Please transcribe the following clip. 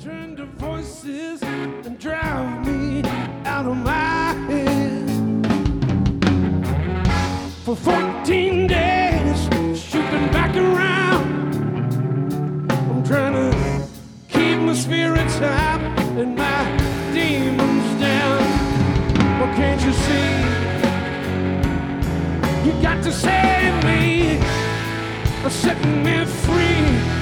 turn to voices and drive me out of my head. For 14 days, shooting back around, I'm trying to keep my spirits up and my demons down. Well, can't you see? You got to save me, setting me free.